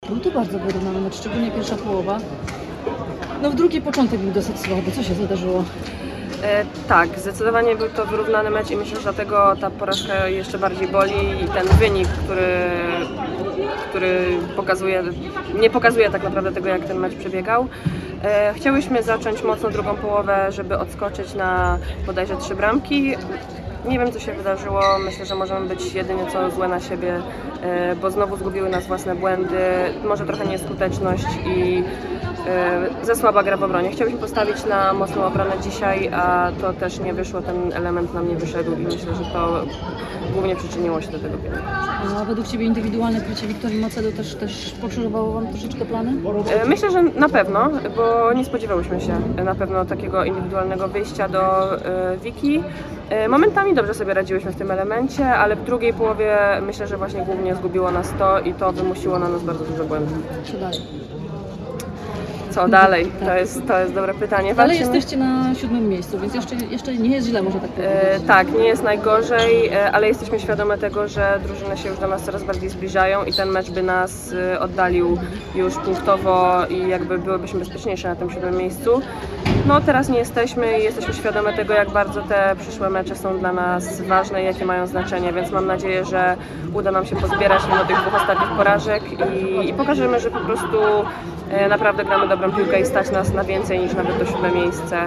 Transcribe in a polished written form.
Był to bardzo wyrównany mecz, szczególnie pierwsza połowa. No w drugiej początek był dosyć słaby. Co się wydarzyło? Tak, zdecydowanie był to wyrównany mecz i myślę, że dlatego ta porażka jeszcze bardziej boli i ten wynik, który nie pokazuje tak naprawdę tego, jak ten mecz przebiegał. Chciałyśmy zacząć mocno drugą połowę, żeby odskoczyć na bodajże 3 bramki. Nie wiem, co się wydarzyło. Myślę, że możemy być jedynie co złe na siebie, bo znowu zgubiły nas własne błędy, może trochę nieskuteczność i za słaba gra w obronie. Chciałyśmy postawić na mocną obronę dzisiaj, a to też nie wyszło, ten element nam nie wyszedł i myślę, że to głównie przyczyniło się do tego biegu. A według Ciebie indywidualne krycie Wiktorii Macedo też pokrzyżowało Wam troszeczkę plany? Myślę, że na pewno, bo nie spodziewałyśmy się na pewno takiego indywidualnego wyjścia do Wiki. Momentami dobrze sobie radziłyśmy w tym elemencie, ale w drugiej połowie myślę, że właśnie głównie zgubiło nas to i to wymusiło na nas bardzo dużo błędów. Co dalej? Co dalej? Tak. To jest dobre pytanie. Ale Walczymy- jesteście na 7. miejscu, więc jeszcze nie jest źle, może tak powiedzieć. Tak, nie jest najgorzej, ale jesteśmy świadome tego, że drużyny się już do nas coraz bardziej zbliżają i ten mecz by nas oddalił już punktowo i jakby byłybyśmy bezpieczniejsze na tym 7. miejscu. No teraz nie jesteśmy i jesteśmy świadome tego, jak bardzo te przyszłe mecze są dla nas ważne i jakie mają znaczenie, więc mam nadzieję, że uda nam się pozbierać mimo tych 2 ostatnich porażek i pokażemy, że po prostu naprawdę gramy dobrą piłkę i stać nas na więcej niż nawet to 7. miejsce.